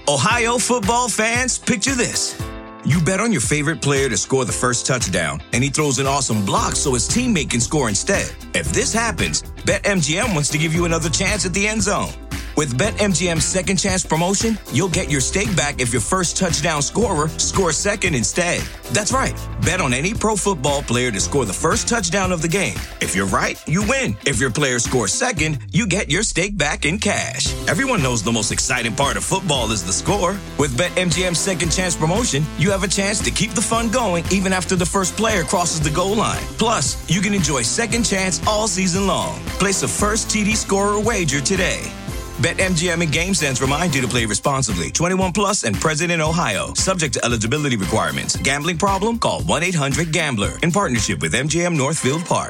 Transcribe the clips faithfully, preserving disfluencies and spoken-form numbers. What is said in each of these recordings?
Ohio football fans, picture this. You bet on your favorite player to score the first touchdown, and he throws an awesome block so his teammate can score instead. If this happens, BetMGM wants to give you another chance at the end zone. With BetMGM's Second Chance promotion, you'll get your stake back if your first touchdown scorer scores second instead. That's right. Bet on any pro football player to score the first touchdown of the game. If you're right, you win. If your player scores second, you get your stake back in cash. Everyone knows the most exciting part of football is the score. With BetMGM's Second Chance promotion, you have a chance to keep the fun going even after the first player crosses the goal line. Plus, you can enjoy Second Chance all season long. Place a first T D scorer wager today. BetMGM and GameSense remind you to play responsibly. twenty-one plus and present in Ohio. Subject to eligibility requirements. Gambling problem? Call one eight hundred gambler. In partnership with M G M Northfield Park.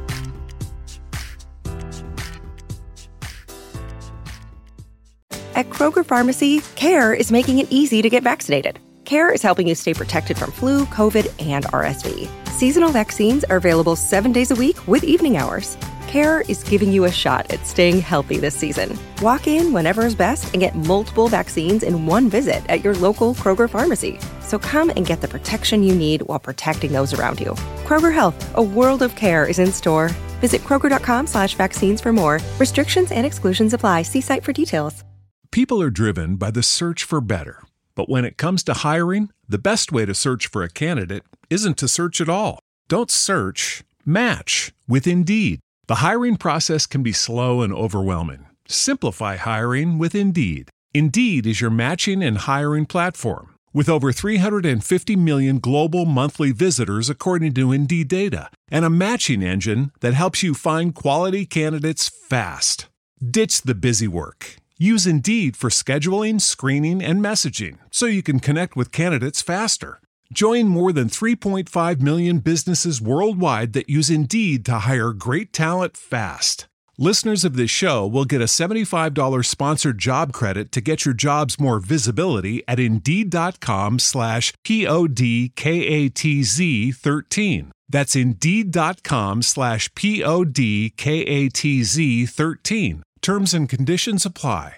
At Kroger Pharmacy, CARE is making it easy to get vaccinated. CARE is helping you stay protected from flu, COVID, and R S V. Seasonal vaccines are available seven days a week with evening hours. CARE is giving you a shot at staying healthy this season. Walk in whenever is best and get multiple vaccines in one visit at your local Kroger pharmacy. So come and get the protection you need while protecting those around you. Kroger Health, a world of care is in store. Visit Kroger.com slash vaccines for more. Restrictions and exclusions apply. See site for details. People are driven by the search for better. But when it comes to hiring, the best way to search for a candidate isn't to search at all. Don't search, match with Indeed. The hiring process can be slow and overwhelming. Simplify hiring with Indeed. Indeed is your matching and hiring platform. With over three hundred fifty million global monthly visitors according to Indeed data, and a matching engine that helps you find quality candidates fast. Ditch the busy work. Use Indeed for scheduling, screening, and messaging so you can connect with candidates faster. Join more than three point five million businesses worldwide that use Indeed to hire great talent fast. Listeners of this show will get a seventy-five dollars sponsored job credit to get your jobs more visibility at Indeed.com slash P-O-D-K-A-T-Z 13. That's Indeed.com slash P-O-D-K-A-T-Z 13. Terms and conditions apply.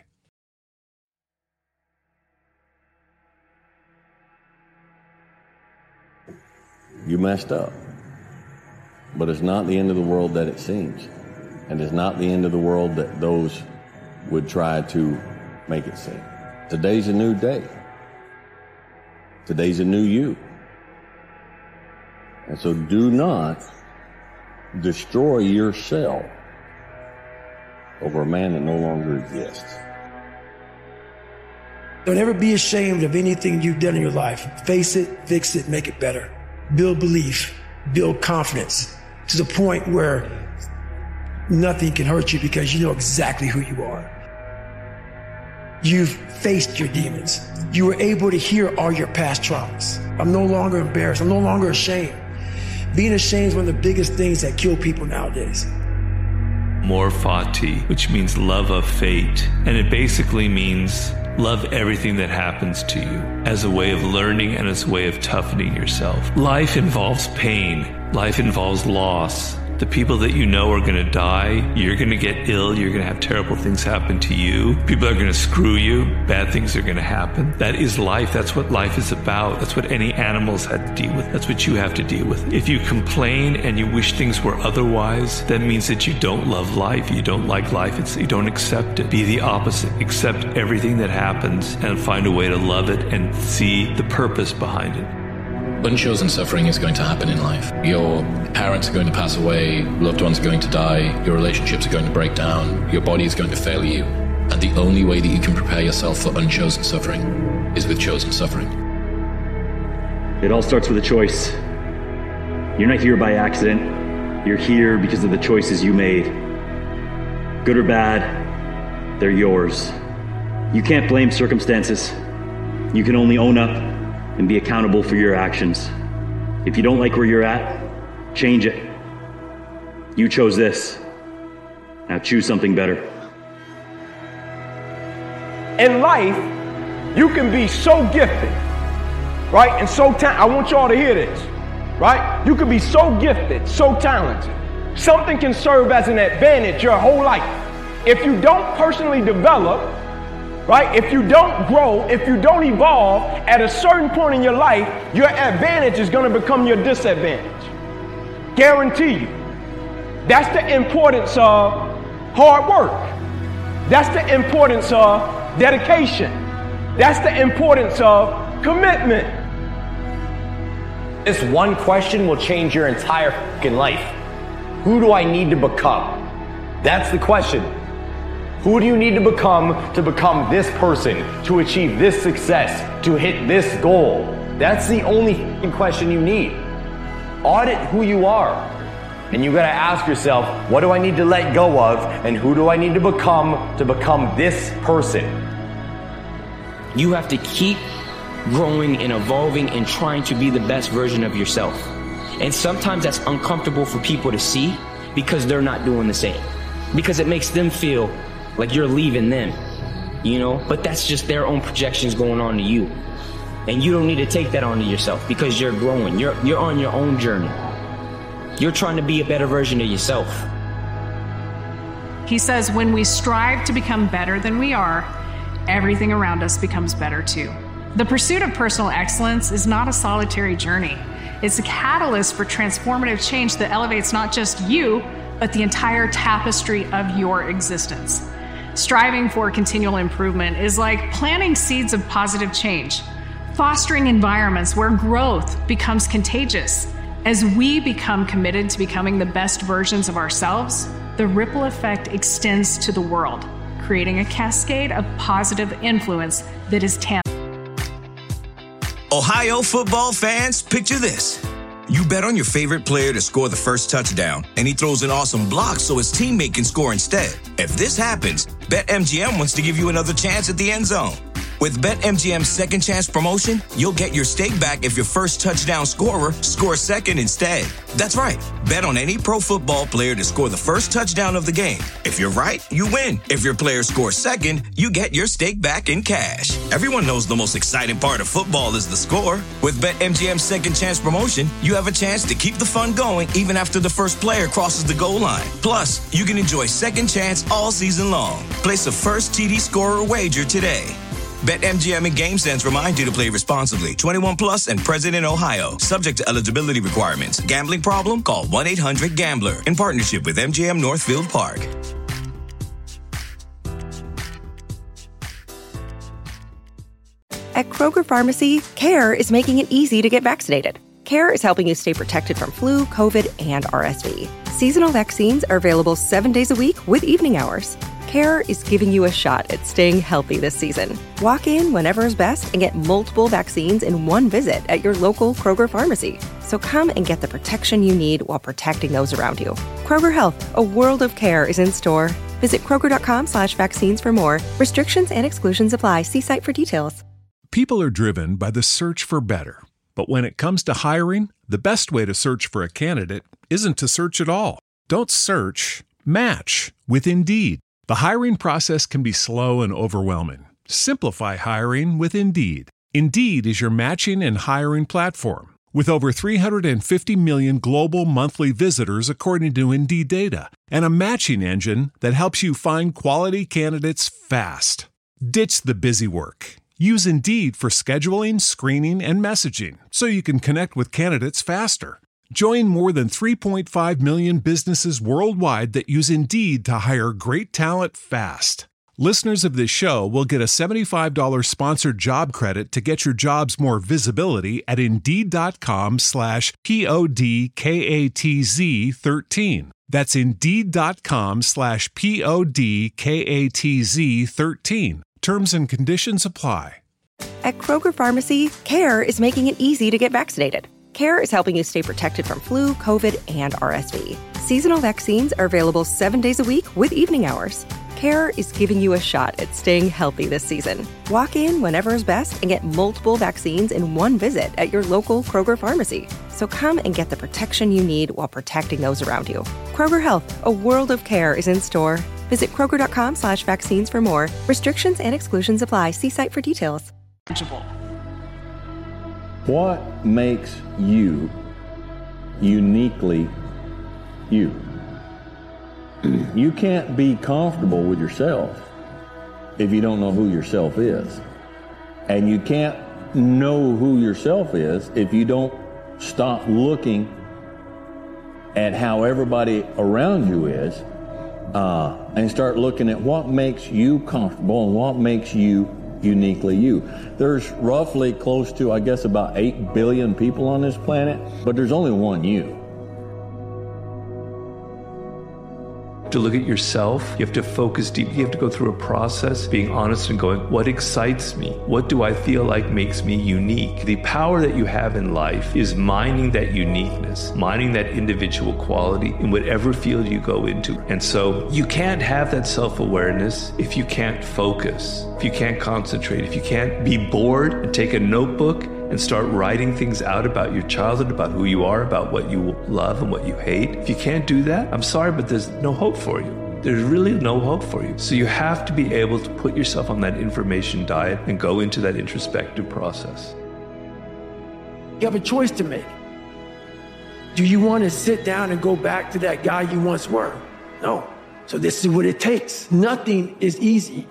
You messed up. But it's not the end of the world that it seems. And it's not the end of the world that those would try to make it seem. Today's a new day. Today's a new you. And so do not destroy yourself over a man that no longer exists. Don't ever be ashamed of anything you've done in your life. Face it, fix it, make it better. Build belief, build confidence to the point where nothing can hurt you because you know exactly who you are. You've faced your demons. You were able to hear all your past traumas. I'm no longer embarrassed. I'm no longer ashamed. Being ashamed is one of the biggest things that kill people nowadays. Mor Fati, which means love of fate. And it basically means love everything that happens to you as a way of learning and as a way of toughening yourself. Life involves pain. Life involves loss. The people that you know are going to die. You're going to get ill. You're going to have terrible things happen to you. People are going to screw you. Bad things are going to happen. That is life. That's what life is about. That's what any animals had to deal with. That's what you have to deal with. If you complain and you wish things were otherwise, that means that you don't love life. You don't like life. It's, you don't accept it. Be the opposite. Accept everything that happens and find a way to love it and see the purpose behind it. Unchosen suffering is going to happen in life. Your parents are going to pass away, loved ones are going to die, your relationships are going to break down, your body is going to fail you. And the only way that you can prepare yourself for unchosen suffering is with chosen suffering. It all starts with a choice. You're not here by accident. You're here because of the choices you made. Good or bad, they're yours. You can't blame circumstances. You can only own up and be accountable for your actions. If you don't like where you're at, change it. You chose this. Now choose something better. In life, you can be so gifted, right? And so talented. I want y'all to hear this, right? You can be so gifted, so talented. Something can serve as an advantage your whole life. If you don't personally develop right? If you don't grow, if you don't evolve, at a certain point in your life, your advantage is going to become your disadvantage. Guarantee you. That's the importance of hard work. That's the importance of dedication. That's the importance of commitment. This one question will change your entire fucking life. Who do I need to become? That's the question. Who do you need to become to become this person, to achieve this success, to hit this goal? That's the only fucking question you need. Audit who you are. And you gotta ask yourself, what do I need to let go of, and who do I need to become to become this person? You have to keep growing and evolving and trying to be the best version of yourself. And sometimes that's uncomfortable for people to see because they're not doing the same. Because it makes them feel like you're leaving them, you know? But that's just their own projections going on to you. And you don't need to take that onto yourself because you're growing. You're, you're on your own journey. You're trying to be a better version of yourself. He says when we strive to become better than we are, everything around us becomes better too. The pursuit of personal excellence is not a solitary journey. It's a catalyst for transformative change that elevates not just you, but the entire tapestry of your existence. Striving for continual improvement is like planting seeds of positive change, fostering environments where growth becomes contagious. As we become committed to becoming the best versions of ourselves, the ripple effect extends to the world, creating a cascade of positive influence that is tangible. Ohio football fans, picture this. You bet on your favorite player to score the first touchdown, and he throws an awesome block so his teammate can score instead. If this happens, BetMGM wants to give you another chance at the end zone. With BetMGM's Second Chance promotion, you'll get your stake back if your first touchdown scorer scores second instead. That's right. Bet on any pro football player to score the first touchdown of the game. If you're right, you win. If your player scores second, you get your stake back in cash. Everyone knows the most exciting part of football is the score. With BetMGM's Second Chance promotion, you have a chance to keep the fun going even after the first player crosses the goal line. Plus, you can enjoy Second Chance all season long. Place a first T D scorer wager today. BetMGM and GameSense remind you to play responsibly. twenty-one plus and present in Ohio. Subject to eligibility requirements. Gambling problem? Call one eight hundred gambler. In partnership with M G M Northfield Park. At Kroger Pharmacy, CARE is making it easy to get vaccinated. CARE is helping you stay protected from flu, COVID, and R S V. Seasonal vaccines are available seven days a week with evening hours. CARE is giving you a shot at staying healthy this season. Walk in whenever is best and get multiple vaccines in one visit at your local Kroger pharmacy. So come and get the protection you need while protecting those around you. Kroger Health, a world of care is in store. Visit Kroger.com slash vaccines for more. Restrictions and exclusions apply. See site for details. People are driven by the search for better. But when it comes to hiring, the best way to search for a candidate isn't to search at all. Don't search, match with Indeed. The hiring process can be slow and overwhelming. Simplify hiring with Indeed. Indeed is your matching and hiring platform. With over three hundred fifty million global monthly visitors according to Indeed data, and a matching engine that helps you find quality candidates fast. Ditch the busy work. Use Indeed for scheduling, screening, and messaging so you can connect with candidates faster. Join more than three point five million businesses worldwide that use Indeed to hire great talent fast. Listeners of this show will get a seventy-five dollars sponsored job credit to get your jobs more visibility at Indeed.com slash P-O-D-K-A-T-Z 13. That's Indeed.com slash P-O-D-K-A-T-Z 13. Terms and conditions apply. At Kroger Pharmacy, CARE is making it easy to get vaccinated. CARE is helping you stay protected from flu, COVID, and R S V. Seasonal vaccines are available seven days a week with evening hours. CARE is giving you a shot at staying healthy this season. Walk in whenever is best and get multiple vaccines in one visit at your local Kroger pharmacy. So come and get the protection you need while protecting those around you. Kroger Health, a world of care is in store. Visit Kroger.com slash vaccines for more. Restrictions and exclusions apply. See site for details. What makes you uniquely you? You can't be comfortable with yourself if you don't know who yourself is. And you can't know who yourself is if you don't stop looking at how everybody around you is uh, and start looking at what makes you comfortable and what makes you uniquely you. There's roughly close to, I guess, about eight billion people on this planet, but there's only one you. To look at yourself, you have to focus deep. You have to go through a process, being honest and going, what excites me? What do I feel like makes me unique? The power that you have in life is mining that uniqueness, mining that individual quality in whatever field you go into. And so you can't have that self-awareness if you can't focus, if you can't concentrate, if you can't be bored and take a notebook and start writing things out about your childhood, about who you are, about what you love and what you hate. If you can't do that, I'm sorry, but there's no hope for you. There's really no hope for you. So you have to be able to put yourself on that information diet and go into that introspective process. You have a choice to make. Do you want to sit down and go back to that guy you once were? No. So this is what it takes. Nothing is easy.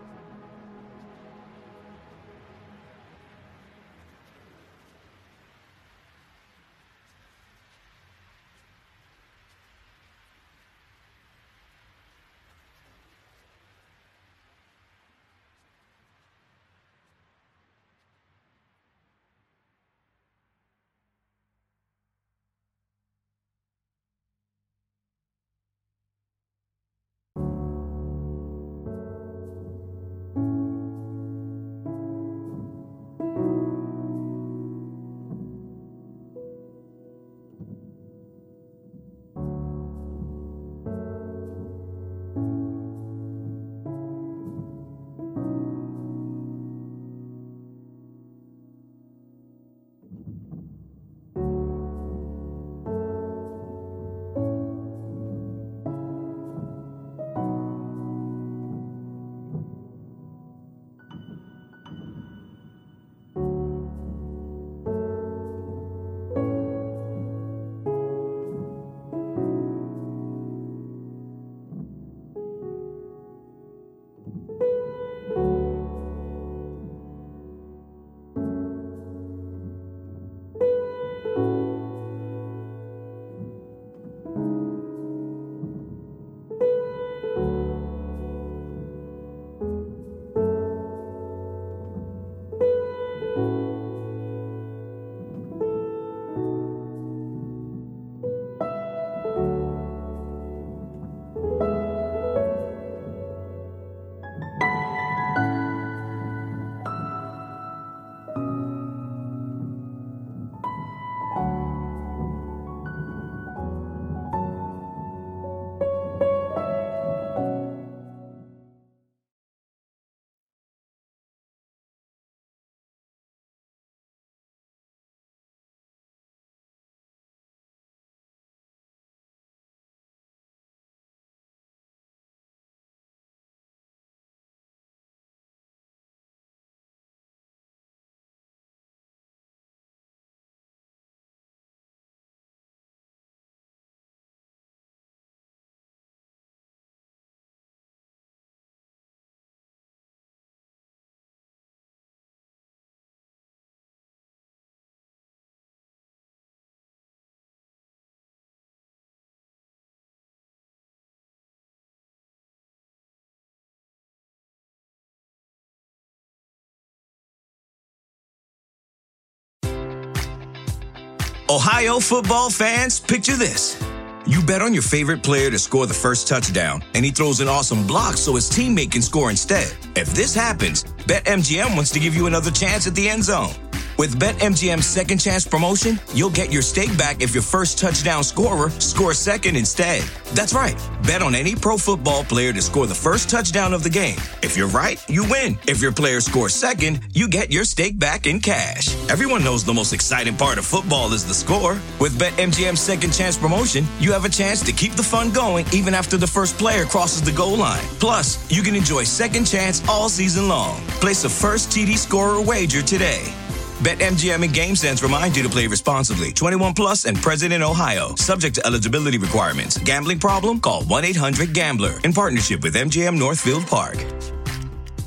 Ohio football fans, picture this. You bet on your favorite player to score the first touchdown, and he throws an awesome block so his teammate can score instead. If this happens, BetMGM wants to give you another chance at the end zone. With BetMGM's second chance promotion, you'll get your stake back if your first touchdown scorer scores second instead. That's right. Bet on any pro football player to score the first touchdown of the game. If you're right, you win. If your player scores second, you get your stake back in cash. Everyone knows the most exciting part of football is the score. With BetMGM's second chance promotion, you have a chance to keep the fun going even after the first player crosses the goal line. Plus, you can enjoy second chance all season long. Place a first T D scorer wager today. BetMGM and GameSense remind you to play responsibly. twenty-one plus and present in Ohio. Subject to eligibility requirements. Gambling problem? Call one eight hundred gambler in partnership with M G M Northfield Park.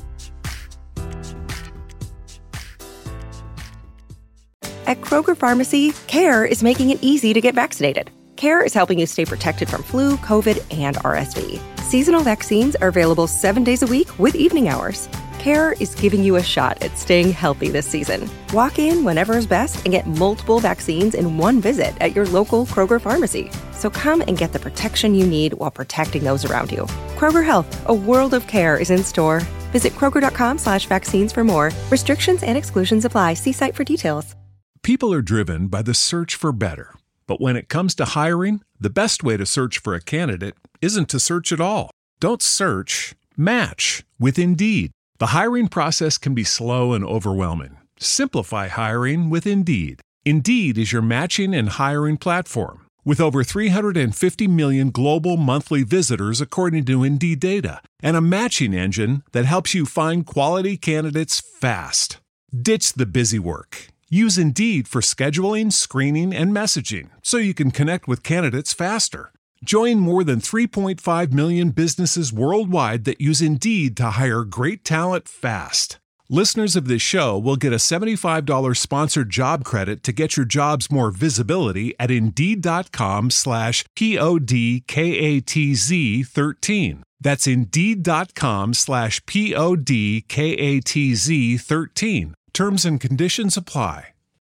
At Kroger Pharmacy, CARE is making it easy to get vaccinated. CARE is helping you stay protected from flu, COVID, and R S V. Seasonal vaccines are available seven days a week with evening hours. CARE is giving you a shot at staying healthy this season. Walk in whenever is best and get multiple vaccines in one visit at your local Kroger pharmacy. So come and get the protection you need while protecting those around you. Kroger Health, a world of care, is in store. Visit Kroger.com slash vaccines for more. Restrictions and exclusions apply. See site for details. People are driven by the search for better. But when it comes to hiring, the best way to search for a candidate isn't to search at all. Don't search, match with Indeed. The hiring process can be slow and overwhelming. Simplify hiring with Indeed. Indeed is your matching and hiring platform. With over three hundred fifty million global monthly visitors according to Indeed data, and a matching engine that helps you find quality candidates fast. Ditch the busy work. Use Indeed for scheduling, screening, and messaging so you can connect with candidates faster. Join more than three point five million businesses worldwide that use Indeed to hire great talent fast. Listeners of this show will get a seventy-five dollars sponsored job credit to get your jobs more visibility at Indeed.com slash P-O-D-K-A-T-Z 13. That's Indeed.com slash P-O-D-K-A-T-Z 13. Terms and conditions apply.